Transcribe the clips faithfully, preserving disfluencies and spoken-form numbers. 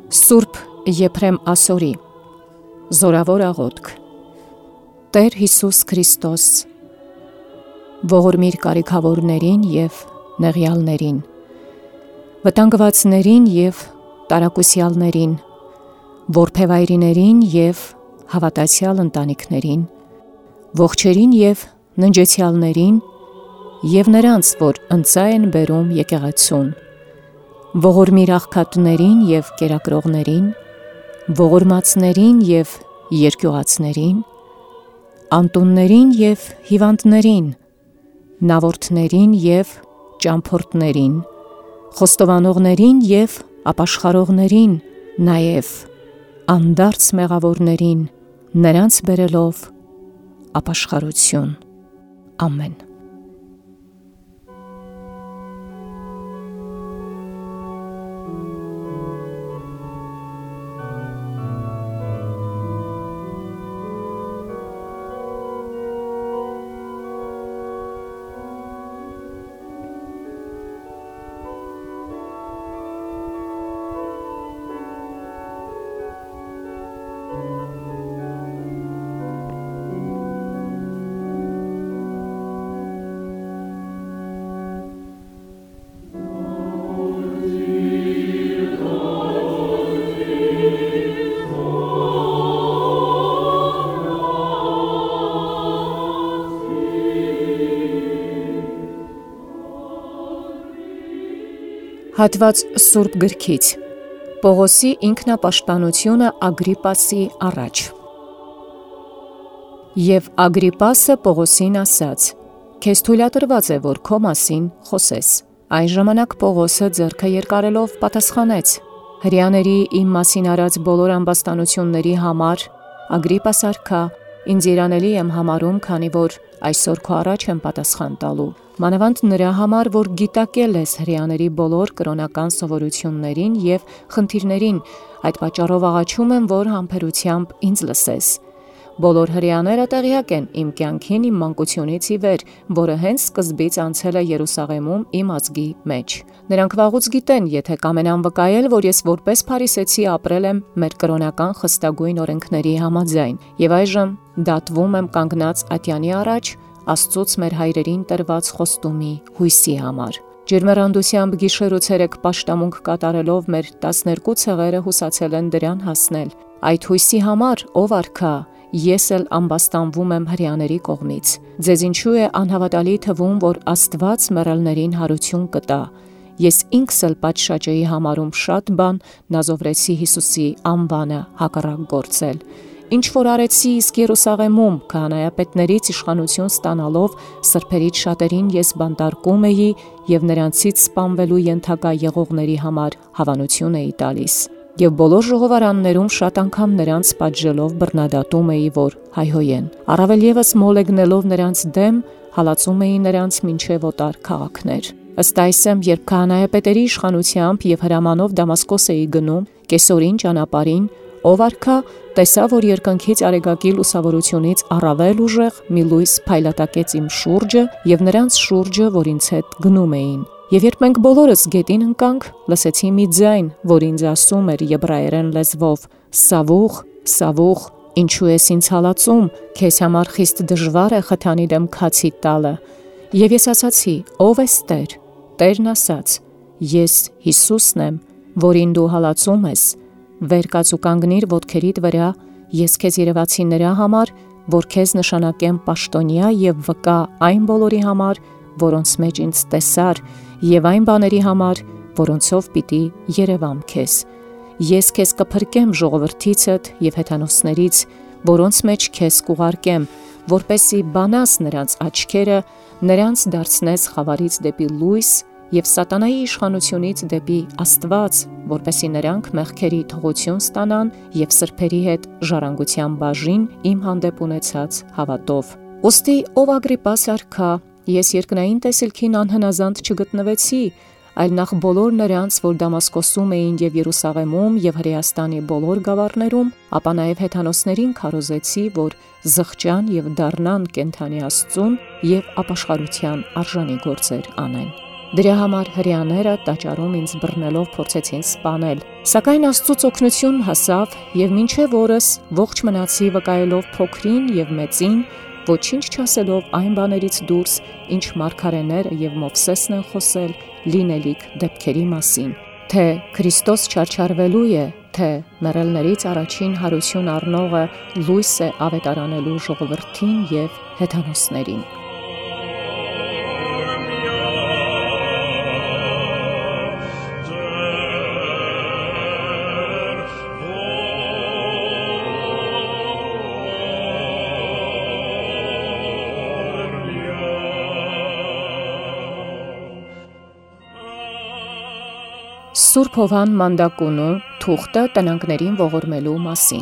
Սուրբ Եփրեմ Ասորի Զորավոր աղոթք Տեր Հիսուս Քրիստոս ողորմիր կարիքավորներին և նեղյալներին, վտանգվածներին և տարակուսյալներին, որբևայրիներին և հավատացյալ ընտանիքներին, ողջերին և ննջեցյալներին և նրանց, որ ընծա են բերում եկեղեցուն, ողորմիր աղքատներին և կերակրողներին, ողորմածներին և երկյուղածներին, անտուններին և հիվանդներին, նավորդներին և ճամփորդներին, խոստովանողներին և ապաշխարողներին, նաև անդարձ մեղավորներին, նրանց բերելով ապաշխարություն, ամեն։ Հատված Սուրբ Գրքից Պողոսի ինքնապաշտպանությունը Ագրիպասի առաջ։ Եվ Ագրիպասը Պողոսին ասաց. «Քեզ թույլատրված է, որ քո մասին խոսես»։ Այն ժամանակ Պողոսը ձեռքը երկարելով պատասխանեց. «Հրեաների իմ մասին արած բոլոր ամբաստանությունների համար, Ագրիպաս արքա, ինձ երանելի եմ համարում, քանի որ այսօր քո առաջ եմ պատասխան տալու, մանավանդ նրա համար, որ գիտակել ես հրեաների բոլոր կրոնական սովորություններին և խնդիրներին, այդ պատճառով աղաչում եմ, որ համբերությամբ ինձ լսես։ Բոլոր հրեաները տեղյակ են իմ կյանքին իմ մանկությունից ի վեր, որը հենց սկզբից անցել է Երուսաղեմում իմ ազգի մեջ։ Նրանք վաղուց գիտեն, եթե կամենամ վկայել, որ ես որպես փարիսեցի ապրել եմ մեր կրոնական խստագույն օրենքների համաձայն, և այժմ դատվում եմ կանգնած ատյանի առաջ Աստծուց մեր հայրերին տրված խոստումի հույսի համար։ Ջերմեռանդությամբ գիշեր ու ցերեկ պաշտամունք կատարելով մեր տասներկու ցեղերը հուսացել են դրան հասնել։ Այդ հույսի համար, ով արքա, ես էլ ամբաստանվում եմ հրեաների կողմից։ Ձեզ ինչու է անհավատալի թվում, որ Աստված մեռելներին հարություն կտա։ Ես ինքս էլ պատշաճ էի համարում շատ բան Նազովրեցի Հիսուսի անվանը հակառակ գործել։ Ինչ որ արեցի իսկ Երուսաղեմում, քահանայապետներից իշխանություն ստանալով, սրբերից շատերին ես բանտարկում էի և նրանցից սպանվելու ենթակա եղողների համար հավանություն էի տալիս։ Եվ բոլոր ժողովարաններում շատ անգամ նրանց պատժելով բռնադատում էի, որ հայհոյեն։ Առավել ևս մոլեգնելով նրանց դեմ, հալածում էի նրանց մինչև օտար քաղաքներ։ Ըստ այսեմ, երբ քահանայապետերի իշխանությամբ և հրամանով Դամասկոս էի գնում, կեսօրին ճանապարհին, ով արքա, տեսա, որ երկնքից արեգակի լուսավորությունից առավել ուժեղ մի լույս փայլատակեց իմ շուրջը և նրանց շուրջը, որ ինձ հետ գնում էին։ Եվ երբ մենք բոլորս գետին ընկանք, լսեցի մի ձայն, որ ինձ ասում էր եբրայերեն լեզվով. «Սավուղ, Սավուղ, ինչու ես ինձ հալածում, քեզ համար խիստ դժվար է խթանի դեմ քացի տալը»։ Եվ ես ասացի. «Ո՞վ ես Տեր»։ Տերն ասաց. «Ես Հիսուսն եմ, որին դու հալածում ես։ Վեր կաց ու կանգնիր ոտքերիդ վրա, ես քեզ երևացի նրա համար, որ քեզ նշանակեմ պաշտոնյա և վկա այն բոլորի համար, որոնց մեջ ինձ տեսար, և այն բաների համար, որոնցով պիտի երևամ քեզ։ Ես քեզ կփրկեմ ժողովրդիցդ և հեթանոսներից, որոնց մեջ քեզ կուղարկեմ, որպեսզի բանաս նրանց աչքերը, նրանց դարձնես խավարից դեպի լույս և սատանայի իշխանությունից դեպի Աստված, որպեսզի նրանք մեղքերի թողություն ստանան և սրբերի հետ ժառանգության բաժին իմ հանդեպ ունեցած հավատով։ Ուստի ով Ագրիպաս արքա, ես երկնային տեսիլքին անհնազանդ չգտնվեցի, այլ նախ բոլոր նրանց, որ Դամասկոսում էին և Երուսաղեմում և Հրեաստանի բոլոր գավառներում, ապա նաև հեթանոսներին քարոզեցի, որ զղջան և դառնան կենդանի Աստծուն և ապաշխարության արժանի գործեր անեն։ Դրա համար հրեաները տաճարում ինձ բռնելով փորձեցին սպանել, սակայն Աստծուց օգնություն հասավ, եւ մինչև օրս ողջ մնացի վկայելով փոքրին եւ մեծին, ոչինչ չասելով այն բաներից դուրս, ինչ մարգարեները եւ Մովսեսն են խոսել լինելիք դեպքերի մասին, թե Քրիստոս չարչարվելու է, թե մեռելներից առաջին հարություն առնողը լույս է ավետարանելու ժողովրդին եւ հեթանոսներին։ Սուրբ Հովհան Մանդակունու թուղթը տնանքներին ողորմելու մասին։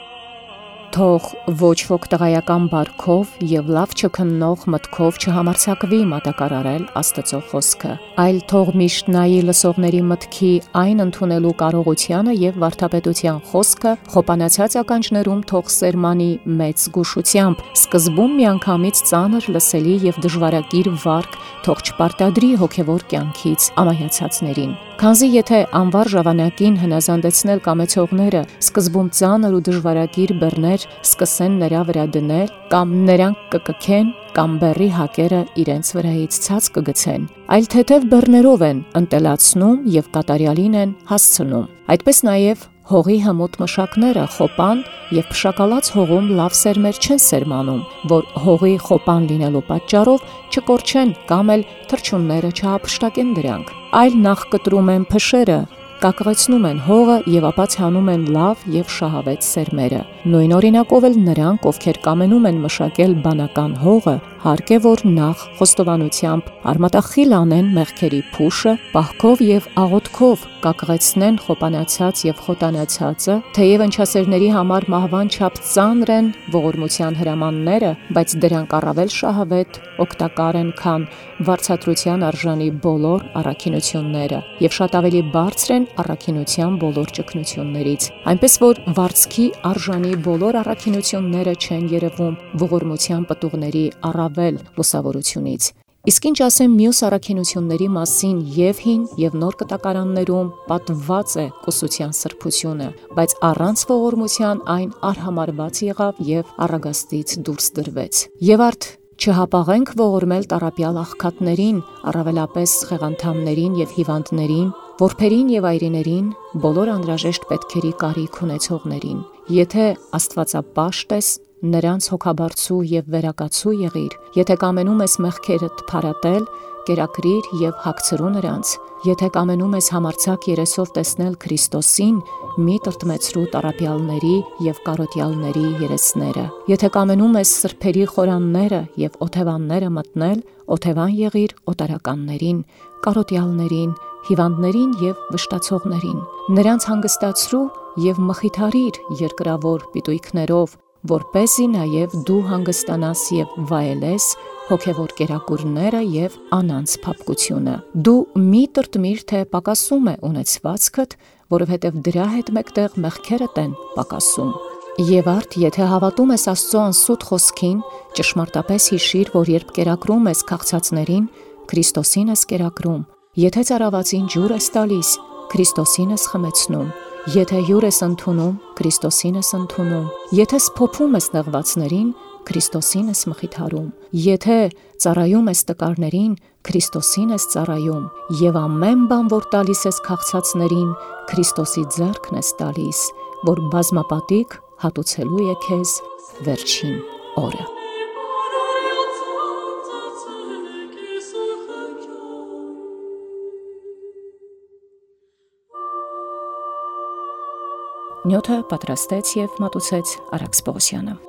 Թող ոչ ոք տղայական բարքով եւ լավ չքննող մտքով չհամարձակվի մատակարարել Աստծո խոսքը, այլ թող միշտ նայի լսողների մտքի այն ընդունելու կարողությանը եւ վարդապետության խոսքը խոպանացած ականջներում թող սերմանի մեծ զգուշությամբ, սկզբում միանգամից ծանր լսելի եւ դժվարագիր վարք թող չպարտադրի հոգեվոր կյանքից ամայացածներին։ Քանզի եթե անվար ժամանակին հնազանդեցնել կամեցողները սկզբում ծանր ու դժվարագիր բեռներ սկսեն նրա վրա դնել, կամ նրանք կկքեն, կամ բեռի հակերը իրենց վրայից ցած կգցեն, այլ թեթև բեռներով են ընտելացնում եւ կատարյալին են հասցնում։ Այդպես նաեւ հողի հմուտ մշակները խոպան եւ փշակալած հողում լավ սերմեր չեն սերմանում, որ հողի խոպան լինելու պատճառով չկորչեն կամ էլ թռչունները չհափշտակեն դրանք, այլ նախ կտրում են փշերը, կակղեցնում են հողը եւ ապա ցանում են լավ եւ շահավետ սերմերը։ Նույն օրինակով էլ նրանք, ովքեր կամենում են մշակել բանական հողը, հարկ է որ նախ խոստովանությամբ արմատախիլ անեն մեղքերի փուշը, պահքով եւ աղոթքով կակղեցնեն խոպանացած եւ խոտանացածը, թեև ընչասերների համար մահվան չափ ծանր են ողորմության հրամանները, բայց դրանք առավել շահավետ օգտակար են, քան վարձատրության արժանի բոլոր առաքինությունները եւ շատ ավելի բարձր են առաքինության բոլոր ճգնություններից, այնպես որ վարձքի արժանի բոլոր առաքինությունները չեն երևում ողորմության պտուղների առավել լուսավորությունից։ Իսկ ինչ ասեմ մյուս առաքինությունների մասին եւ հին եւ նոր կտակարաններում պատված է կուսության սրբությունը, բայց առանց ողորմության այն արհամարված եղավ եւ առագաստից դուրս դրվեց։ Եվ արդ չհապաղենք ողորմել տառապյալ աղքատներին, առավելապես խեղանդամներին եւ հիվանդներին, որբերին եւ այրիներին, բոլոր անհրաժեշտ պետքերի կարիք ունեցողներին։ Եթե Աստվածապաշտ ես, նրանց հոգաբարձու եւ վերակացու եղիր, եթե կամենում ես մեղքերդ փարատել, կերակրիր եւ հագցրու նրանց, եթե կամենում ես համարձակ երեսով տեսնել Քրիստոսին, մի տրտմեցրու տառապյալների եւ կարոտյալների երեսները, եթե կամենում ես սրբերի խորանները եւ օթևանները մտնել, օթևան եղիր օտարականներին, կարոտյալներին, հիվանդներին եւ վշտացողներին, նրանց հանգստացրու եւ մխիթարիր երկրավոր պիտույքներով, որպեսզի նաև դու հանգստանաս եւ վայելես հոգևոր կերակուրները եւ անանց փափկությունը։ Դու մի տրտմիր, թե պակասում է ունեցվածքդ, որովհետեւ դրա հետ մեկտեղ մեղքերդ են պակասում։ Եվ արդ, եթե հավատում ես Աստծո անսուտ խոսքին, ճշմարտապես հիշիր, որ երբ կերակրում ես քաղցածներին, Քրիստոսին ես կերակրում։ Եթե ծարավածին ջուր ես տալիս, Քրիստոսին ես խմեցնում։ Եթե հյուր ես ընդունում, Քրիստոսին ես ընդունում։ Եթե սփոփում ես նեղվածներին, Քրիստոսին ես մխիթարում։ Եթե ծառայում ես տկարներին, Քրիստոսին ես ծառայում։ Եվ ամեն բան, որ տալիս ես քաղցածներին, Քրիստոսի ձեռքն ես տալիս, որ բազմապատիկ հատուցելու է քեզ վերջին օրը։ Նյութը պատրաստեց եւ մատուցեց Արաքս Պողոսյանը։